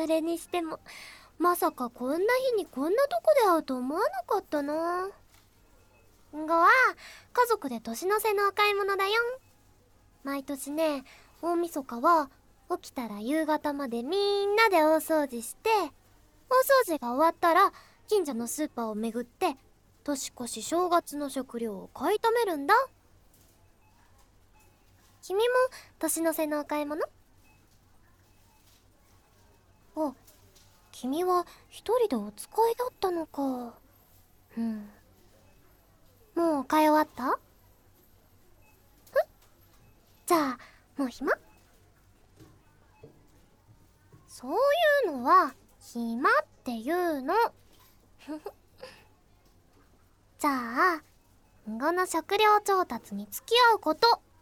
それにしても、まさかこんな日にこんなとこで会うと思わなかったな。んごは家族で年の瀬のお買い物だよ。毎年ね、大晦日は起きたら夕方までみんなで大掃除して、大掃除が終わったら近所のスーパーを巡って年越し正月の食料を買い溜めるんだ。君も年の瀬のお買い物？あ、君は一人でお使いだったのか。うん。もう買い終わった？じゃあもう暇？そういうのは暇っていうの。じゃあんごの食料調達に付き合うこと。